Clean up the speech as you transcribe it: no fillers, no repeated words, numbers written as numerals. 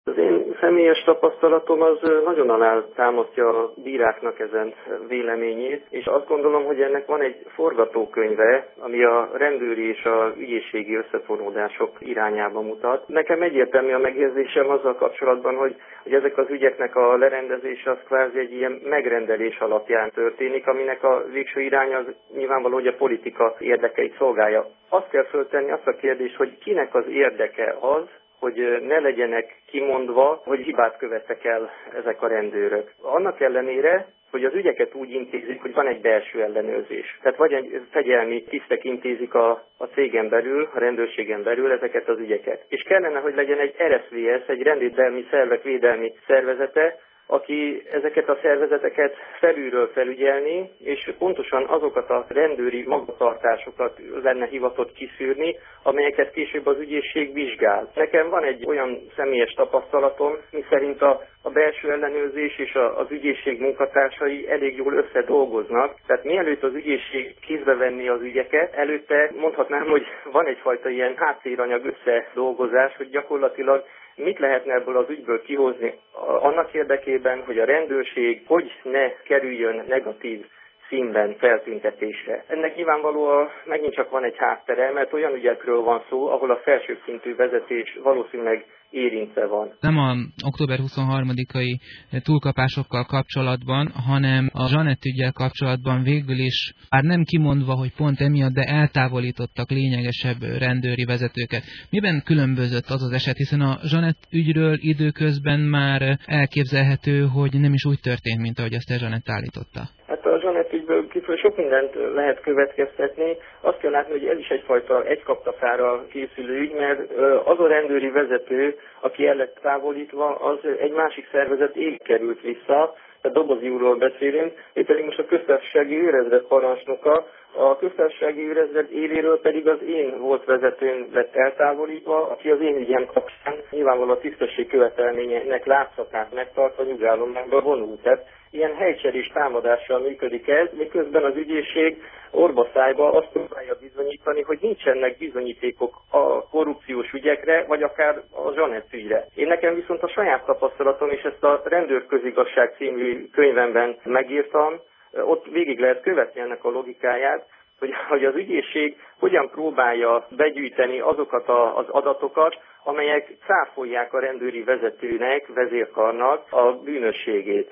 Az én személyes tapasztalatom az nagyon alátámasztja a bíráknak ezen véleményét, és azt gondolom, hogy ennek van egy forgatókönyve, ami a rendőri és a ügyészségi összefonódások irányába mutat. Nekem egyértelmű a megérzésem azzal kapcsolatban, hogy ezek az ügyeknek a lerendezése az kvázi egy ilyen megrendelés alapján történik, aminek a végső iránya az nyilvánvaló, hogy a politika érdekeit szolgálja. Azt kell föltenni azt a kérdést, hogy kinek az érdeke az, hogy ne legyenek kimondva, hogy hibát követtek el ezek a rendőrök. Annak ellenére, hogy az ügyeket úgy intézik, hogy van egy belső ellenőrzés. Tehát vagy egy fegyelmi tisztek intézik a cégen belül, a rendőrségen belül ezeket az ügyeket. És kellene, hogy legyen egy RSVS, egy rendvédelmi szervek védelmi szervezete, aki ezeket a szervezeteket felülről felügyelni, és pontosan azokat a rendőri magatartásokat lenne hivatott kiszűrni, amelyeket később az ügyészség vizsgál. Nekem van egy olyan személyes tapasztalatom, miszerint a belső ellenőrzés és az ügyészség munkatársai elég jól összedolgoznak. Tehát mielőtt az ügyészség kézbe venni az ügyeket, előtte mondhatnám, hogy van egyfajta ilyen háttéranyag összedolgozás, hogy gyakorlatilag mit lehetne ebből az ügyből kihozni annak érdekében, hogy a rendőrség hogy ne kerüljön negatív színben feltüntetésre. Ennek nyilvánvalóan megint csak van egy háttere, mert olyan ügyekről van szó, ahol a felsőbb szintű vezetés valószínűleg érintve van. Nem a október 23-ai túlkapásokkal kapcsolatban, hanem a Zsanett üggyel kapcsolatban végül is, bár nem kimondva, hogy pont emiatt, de eltávolítottak lényegesebb rendőri vezetőket. Miben különbözött az az eset, hiszen a Zsanett ügyről időközben már elképzelhető, hogy nem is úgy történt, mint ahogy azt Zsanett állította? Hát a Zsanett ügyből sok mindent lehet következtetni. Azt kell látni, hogy ez is egyfajta egykaptafára készülő ügy, mert az a rendőri vezető, aki el lett távolítva, az egy másik szervezet élig került vissza, tehát Dobozi úrról beszélünk, ő pedig most a köztársasági őrezred parancsnoka, a köztársasági őrezred éléről pedig az én volt vezetőm lett eltávolítva, aki az én ügyem kapcsán nyilvánvalóan a tisztesség követelményének látszatát megtartva nyugállományba vonult. Tehát ilyen helycserés támadással működik ez, miközben az ügyészség orbaszájba azt próbálja bizonyítani, hogy nincsenek bizonyítékok a korrupciós ügyekre, vagy akár a Zsanett ügyre. Én nekem viszont a saját tapasztalatom, és ezt a Rendőrközigazság című könyvemben megírtam, ott végig lehet követni ennek a logikáját, hogy az ügyészség hogyan próbálja begyűjteni azokat az adatokat, amelyek cáfolják a rendőri vezetőnek, vezérkarnak a bűnösségét.